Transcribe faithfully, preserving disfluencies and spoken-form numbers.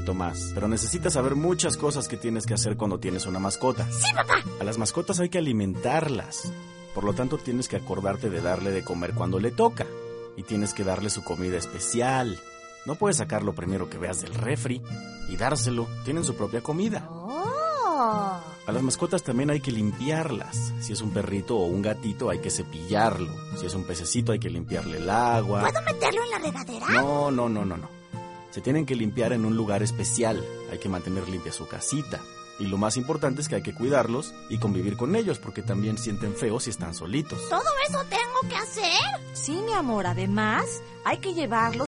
Tomás, pero necesitas saber muchas cosas que tienes que hacer cuando tienes una mascota. ¡Sí, papá! A las mascotas hay que alimentarlas. Por lo tanto, tienes que acordarte de darle de comer cuando le toca. Y tienes que darle su comida especial. No puedes sacar lo primero que veas del refri y dárselo. Tienen su propia comida. ¡Oh! A las mascotas también hay que limpiarlas. Si es un perrito o un gatito, hay que cepillarlo. Si es un pececito, hay que limpiarle el agua. ¿Puedo meterlo en la regadera? No, no, no, no, no. Se tienen que limpiar en un lugar especial. Hay que mantener limpia su casita. Y lo más importante es que hay que cuidarlos y convivir con ellos, porque también sienten feo si están solitos. ¿Todo eso tengo que hacer? Sí, mi amor, además hay que llevarlos